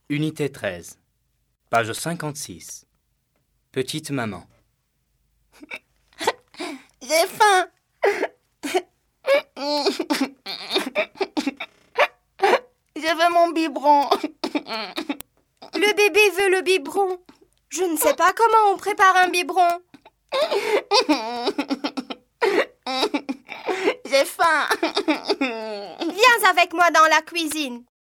Unité 13, page 56. Petite maman. J'ai faim. Je veux mon biberon. Le bébé veut le biberon. Je ne sais pas comment on prépare un biberon. J'ai faim. Viens avec moi dans la cuisine.